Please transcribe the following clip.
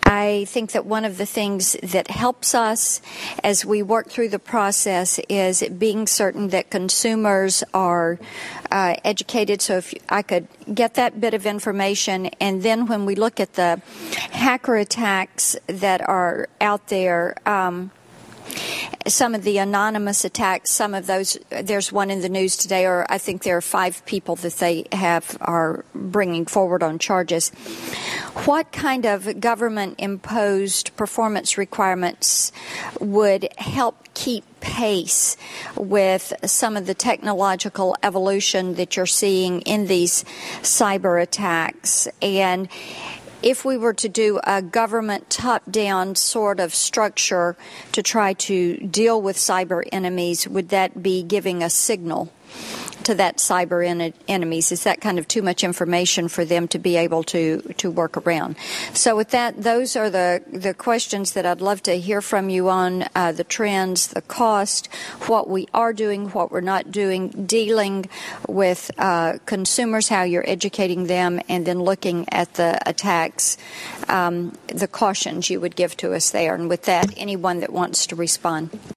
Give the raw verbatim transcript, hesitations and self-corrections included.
I think that one of the things that helps us as we work through the process is being certain that consumers are uh, educated. So if I could get that bit of information, and then when we look at the hacker attacks that are out there, um, some of the anonymous attacks, some of those, there's one in the news today, or I think there are five people that they have are bringing forward on charges. What kind of government-imposed performance requirements would help keep pace with some of the technological evolution that you're seeing in these cyber attacks? And if we were to do a government top-down sort of structure to try to deal with cyber enemies, would that be giving a signal to that cyber en- enemies? Is that kind of too much information for them to be able to, to work around? So with that, those are the, the questions that I'd love to hear from you on, uh, the trends, the cost, what we are doing, what we're not doing, dealing with uh, consumers, how you're educating them, and then looking at the attacks, um, the cautions you would give to us there. And with that, anyone that wants to respond.